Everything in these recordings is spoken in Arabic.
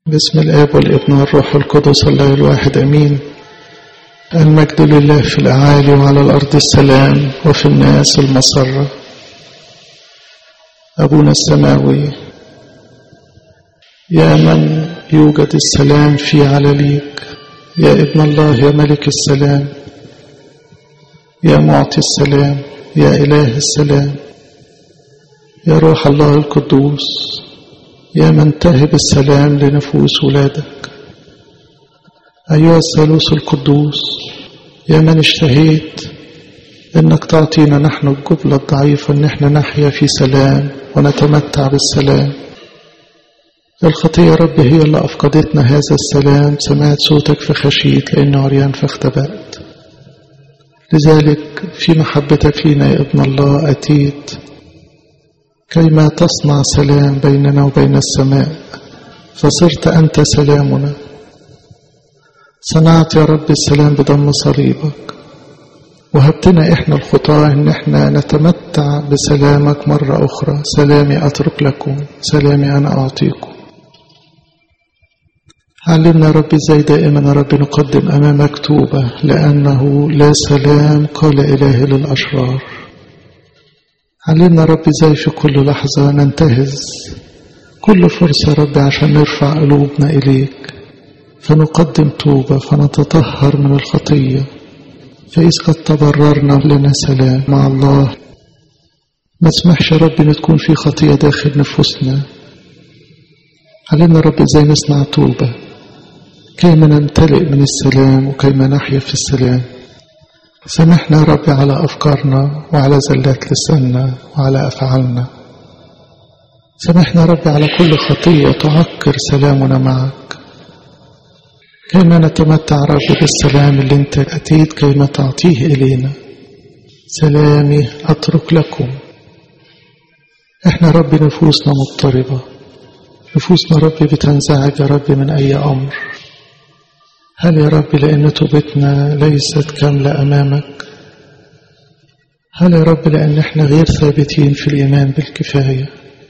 باسم الآب والابن والروح القدس الله الواحد أمين. المجد لله في الأعالي وعلى الأرض السلام وفي الناس المسرة. أبونا السماوي، يا من يوجد السلام في علاليك، يا ابن الله، يا ملك السلام، يا معطي السلام، يا إله السلام، يا روح الله القدوس، يا من تهب السلام لنفوس ولادك. أيها الثالوث القدوس، يا من اشتهيت إنك تعطينا نحن الجبلة الضعيفة إن احنا نحيا في سلام ونتمتع بالسلام. الخطية يا رب هي اللي أفقدتنا هذا السلام. سمعت صوتك فخشيت لأنه عريان فاختبأت. لذلك في محبتك لنا يا ابن الله أتيت كيما تصنع سلام بيننا وبين السماء، فصرت أنت سلامنا. صنعت يا رب السلام بدم صليبك، وهبتنا إحنا الخطاة إن إحنا نتمتع بسلامك مرة أخرى. سلامي أترك لكم، سلامي أنا أعطيكم. علمنا يا رب إزاي دائما يا رب نقدم أمامك توبة، لأنه لا سلام قال إله للأشرار. علمنا يا رب إزاي في كل لحظة ننتهز كل فرصة يا رب عشان نرفع قلوبنا إليك، فنقدم توبة فنتطهر من الخطية، فإذ قد تبررنا لنا سلام مع الله. ما تسمحش يا رب إن تكون في خطية داخل نفوسنا. علمنا يا رب إزاي نصنع توبة كيما نمتلئ من السلام وكيما نحيا في السلام. سامحنا يا رب على أفكارنا وعلى زلات لساننا وعلى أفعالنا. سامحنا يا رب على كل خطية تعكر سلامنا معك، كيما نتمتع يا رب بالسلام اللي انت أتيت كيما تعطيه إلينا. سلامي أترك لكم. احنا رب نفوسنا مضطربة، نفوسنا رب بتنزعج يا رب من أي أمر. هل يا رب لأن توبتنا ليست كاملة أمامك؟ هل يا رب لأن احنا غير ثابتين في الإيمان بالكفاية؟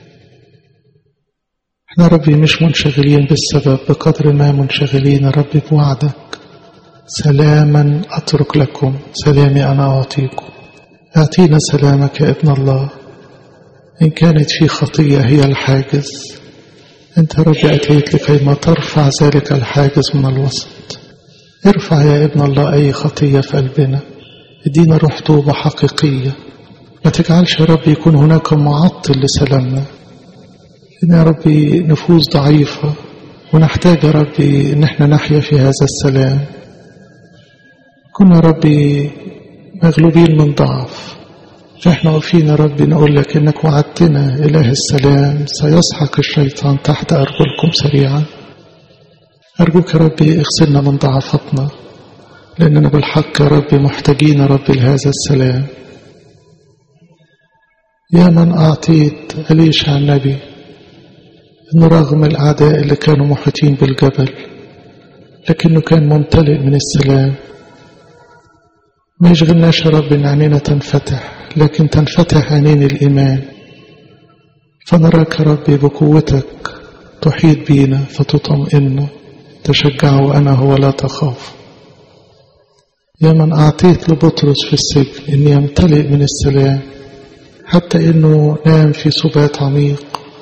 احنا ربي مش منشغلين بالسبب بقدر ما منشغلين يا رب بوعدك. سلاما أترك لكم، سلامي أنا أعطيكم. أعطينا سلامك يا ابن الله. إن كانت في خطية هي الحاجز، أنت ربي أتيت لكي ما ترفع ذلك الحاجز من الوسط. ارفع يا ابن الله أي خطية في قلبنا. ادينا روح توبة حقيقية. ما تجعلش يا ربي يكون هناك معطل لسلامنا. إن يا ربي نفوس ضعيفة ونحتاج يا ربي إن احنا نحيا في هذا السلام. كنا يا ربي مغلوبين من ضعف، فإحنا واقفين يا ربي نقول لك إنك وعدتنا إله السلام سيسحق الشيطان تحت أرجلكم سريعا. أرجوك يا ربي اغسلنا من ضعفتنا، لأننا بالحق يا ربي محتاجين يا ربي لهذا السلام. يا من أعطيت أليشع النبي إنه رغم الأعداء اللي كانوا محيطين بالجبل لكنه كان ممتلئ من السلام. ما يشغلناش يا رب إن عينينا تنفتح، لكن تنفتح عينين الإيمان، فنراك يا ربي بقوتك تحيط بينا فتطمئن. تشجعوا أنا هو لا تخاف. يا من أعطيت لبطرس في السجن إن يمتلئ من السلام حتى إنه نام في سبات عميق.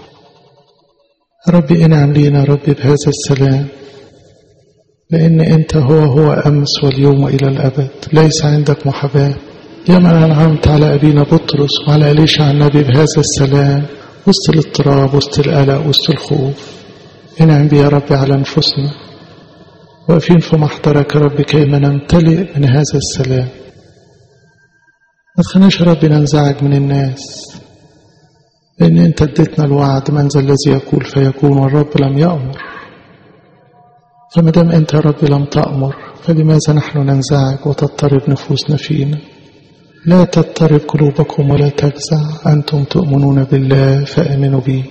ربي انعم لينا ربي بهذا السلام، لأن أنت هو أمس واليوم وإلى الأبد. ليس عندك محاباة. يا من أنعمت على أبينا بطرس وعلى أليشع النبي بهذا السلام وسط الاضطراب وسط القلق وسط الخوف. انعم بي يا ربي على نفوسنا، واقفين في محضرك يا ربي كيما نمتلئ من هذا السلام. ما تخليناش يا ربي ننزعج من الناس، لأن أنت اديتنا الوعد من ذا الذي يقول فيكون والرب لم يأمر. فما دام أنت يا رب لم تأمر فلماذا نحن ننزعج وتضطرب نفوسنا فينا؟ لا تضطرب قلوبكم ولا تجزع، أنتم تؤمنون بالله فآمنوا بي.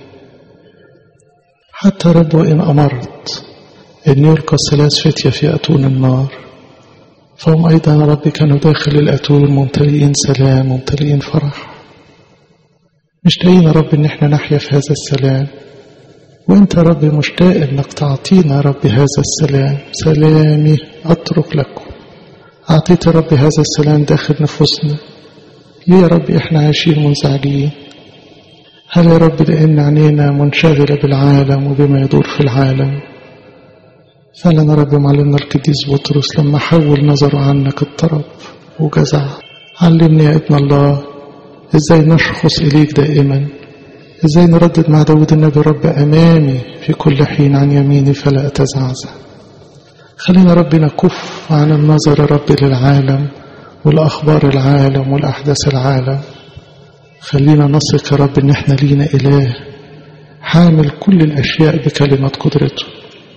حتى رب وإن أمرت أن يلقى 3 فتية في أتون النار، فهم أيضا يا رب كانوا داخل الأتون ممتلئين سلام ممتلئين فرح. مشتاقين يا رب إن احنا نحيا في هذا السلام. وانت يا رب مشتاق انك تعطينا يا رب هذا السلام. سلامي اترك لكم. اعطيت يا رب هذا السلام داخل نفوسنا. ليه يا رب احنا عايشين منزعجين؟ هل يا رب لان عينينا منشغلة بالعالم وبما يدور في العالم؟ فعلا يا رب معلمنا القديس بطرس لما حول نظره عنك اضطرب وجزع. علمني يا ابن الله ازاي نشخص اليك دائما، ازاي نردد مع داود النبي رب امامي في كل حين عن يميني فلا اتزعزع. خلينا رب نكف عن النظر يا رب للعالم والاخبار العالم والاحداث العالم. خلينا نثق يا رب ان احنا لينا اله حامل كل الاشياء بكلمة قدرته.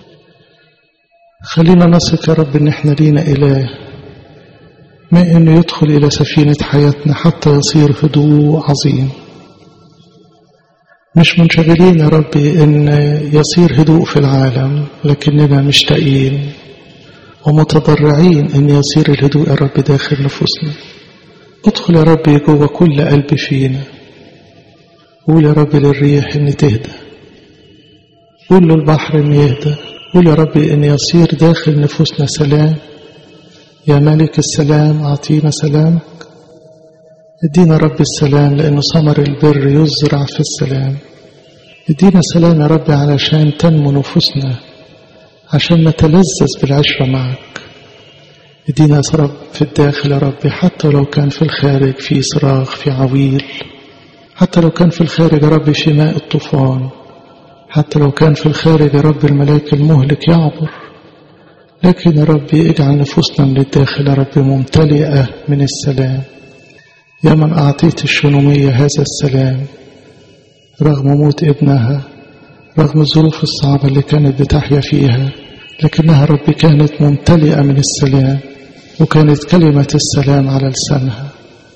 خلينا نثق يا رب ان احنا لينا اله ما انه يدخل الى سفينة حياتنا حتى يصير هدوء عظيم. مش منشغلين يا رب ان يصير هدوء في العالم، لكننا مشتاقين ومتضرعين ان يصير الهدوء يا رب داخل نفوسنا. ادخل يا رب جوه كل قلب فينا. قول يا رب للريح ان تهدى، قول للبحر ان يهدى، قول يا رب ان يصير داخل نفوسنا سلام. يا ملك السلام اعطينا سلامك. ادينا رب السلام لأنه ثمر البر يزرع في السلام. ادينا سلام يا رب علشان تنمو نفوسنا، عشان نتلذذ بالعشرة معك. ادينا يا رب في الداخل يا رب، حتى لو كان في الخارج في صراخ في عويل، حتى لو كان في الخارج يا رب في ماء الطوفان، حتى لو كان في الخارج يا رب الملاك المهلك يعبر، لكن يا رب اجعل نفوسنا من الداخل يا رب ممتلئة من السلام. يا من أعطيت الشنومية هذا السلام رغم موت ابنها، رغم الظروف الصعبة اللي كانت بتحيا فيها، لكنها رب كانت ممتلئة من السلام، وكانت كلمة السلام على لسانها.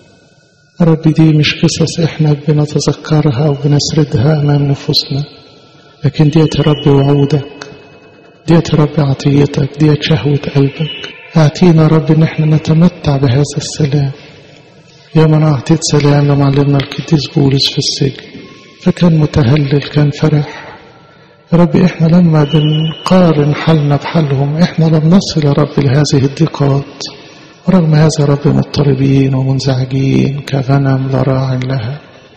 رب دي مش قصص احنا بنتذكرها أو بنسردها أمام نفوسنا، لكن ديت يا رب وعودك، ديت يا رب عطيتك، ديت شهوة قلبك. اعطينا يا رب ان احنا نتمتع بهذا السلام. يا من أعطيت سلام لمعلمنا القديس بولس في السجن، فكان متهلل كان فرح. يا رب احنا لما بنقارن حالنا بحالهم احنا لم نصل يا رب لهذه الضيقات، ورغم هذا يا رب مضطربين ومنزعجين كغنم لا راع لها.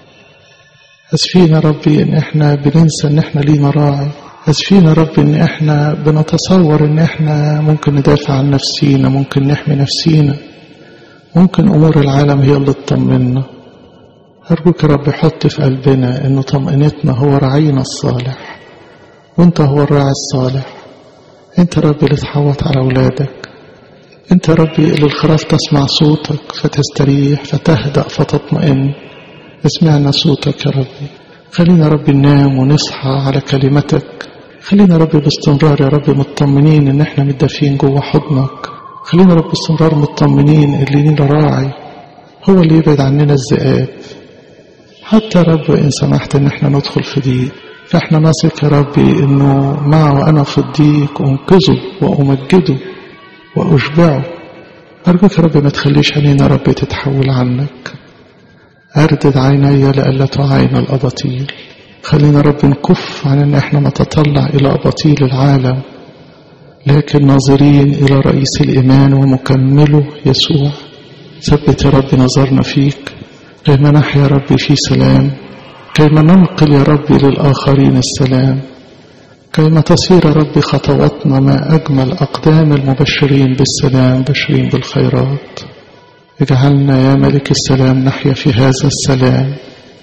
اسفين يا رب ان احنا بننسى ان احنا لينا راعي. اسفين يا رب ان احنا بنتصور ان احنا ممكن ندافع عن نفسينا، ممكن نحمي نفسينا، ممكن أمور العالم هي اللي تطمنا. أرجوك يا رب حط في قلبنا إن طمأنتنا هو راعينا الصالح، وإنت هو الراعي الصالح. إنت يا رب اللي تحوط على أولادك، إنت يا رب اللي الخراف تسمع صوتك فتستريح فتهدأ فتطمئن. اسمعنا صوتك يا رب. خلينا يا رب ننام ونصحى على كلمتك. خلينا يا رب باستمرار يا رب مطمنين إن إحنا متدفين جوه حضنك. خلينا رب باستمرار مطمنين اللي لينا راعي هو اللي يبعد عننا الذئاب. حتى رب إن سمحت إن احنا ندخل في ضيق، فاحنا نثق يا ربي إنه معه وأنا في الضيق أنقذه وأمجده وأشبعه. أرجوك يا رب ما تخليش عينينا رب تتحول عنك. أردد عيني لألا تعاين الأباطيل. خلينا رب نكف عن إن احنا نتطلع إلى أباطيل العالم، لكن ناظرين إلى رئيس الإيمان ومكمله يسوع. ثبت يا رب نظرنا فيك كيما نحيا يا رب في سلام، كيما ننقل يا رب للآخرين السلام، كيما تصير يا رب خطواتنا ما أجمل أقدام المبشرين بالسلام بشرين بالخيرات. اجعلنا يا ملك السلام نحيا في هذا السلام،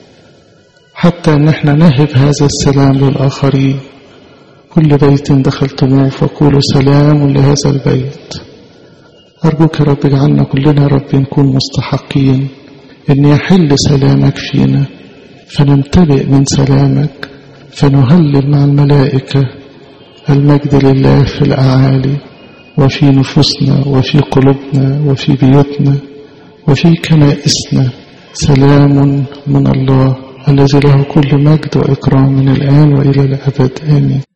حتى ان احنا نهب هذا السلام للآخرين. كل بيت دخلتموه فقولوا سلام لهذا البيت. أرجوك يا رب اجعلنا كلنا يا رب نكون مستحقين أن يحل سلامك فينا، فنمتلئ من سلامك، فنهلل مع الملائكة المجد لله في الأعالي، وفي نفوسنا وفي قلوبنا وفي بيوتنا وفي كنائسنا. سلام من الله الذي له كل مجد وإكرام من الآن وإلى الأبد آمين.